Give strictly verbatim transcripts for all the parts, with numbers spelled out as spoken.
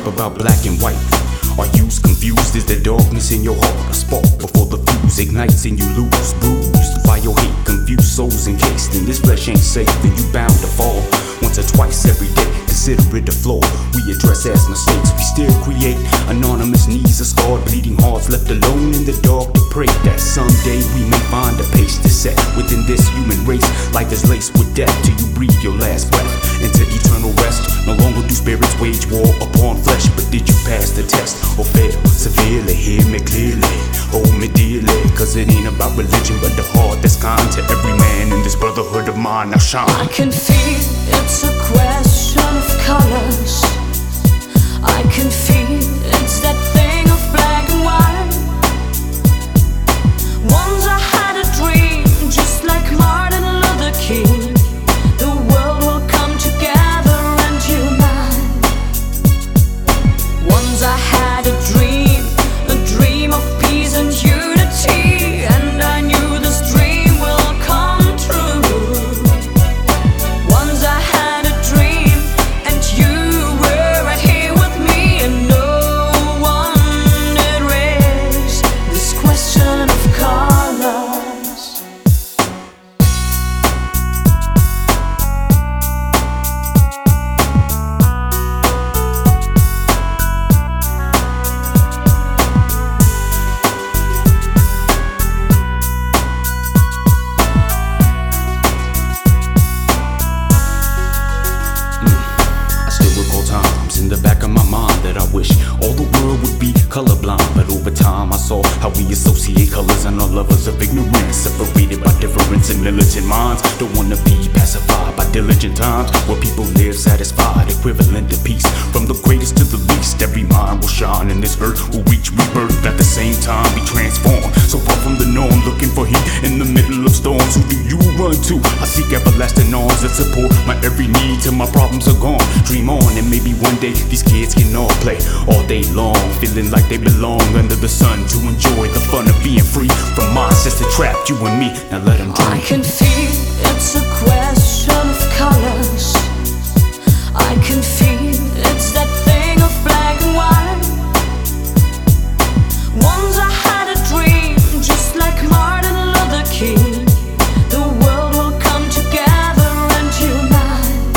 about black and white? Are you confused? Is there darkness in your heart? A spark before the fuse ignites and you lose, bruised by your hate. Confused souls encased in this flesh ain't safe, and you bound to fall once or twice every day. Consider it a flaw. We address as mistakes. We still create anonymous needs, a scarred, bleeding hearts left alone in the dark to pray that someday we may find a pace to set within this human race. Life is laced with death till you breathe your last breath into eternal rest. No longer do spirits wage war upon flesh, but did you pass the test or fail severely? Hear me clearly, hold me dearly, cause it ain't about religion but the heart that's kind to every man in this brotherhood of mine. Now shine. I can feel it's a question of colors. I can feel it's that thing of black and white. Once I had a dream, just like Martin Luther King. The world will come together and unite. Once I had a dream, a dream of peace and unity, and I knew this dream will come true. Once I had a dream, and you were right here with me, and no one erased this question of colors. In the back of my mind that I wish all the world would be colorblind, but over time I saw how we associate colors and are lovers of ignorance, separated by difference in militant minds. Don't wanna be pacified by diligent times where people live satisfied, equivalent to peace. From the greatest to the least, every mind will shine, and this earth will reach rebirth at the same time we transform. So far from the norm, looking for heat in the middle of storms. Who do you run to? I seek everlasting arms that support my every need till my problems are gone. Dream on, and maybe one day these kids can all play all day long, feeling like they belong under the sun to enjoy the fun of being free from mindsets that trapped you and me. Now let them dream. I can feel it's a question of colors. I can feel it's that thing of black and white. Once I had a dream, just like Martin Luther King. The world will come together and unite.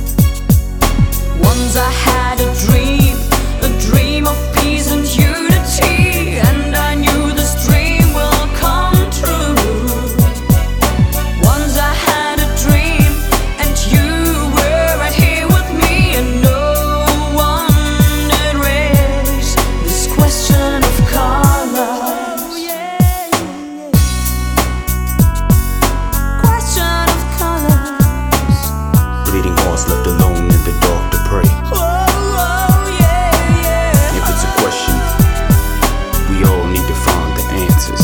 Once I had a dream, a dream of peace and unity, and I knew this dream will come true. Once I had a dream, and you were right here with me, and no one erased this question of colors. Question of colors. Bleeding hearts left alone in the dark to pray. If it's a question, we all need to find the answers.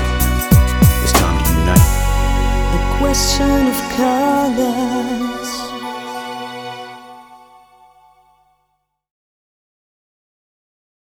It's time to unite. The question of colors.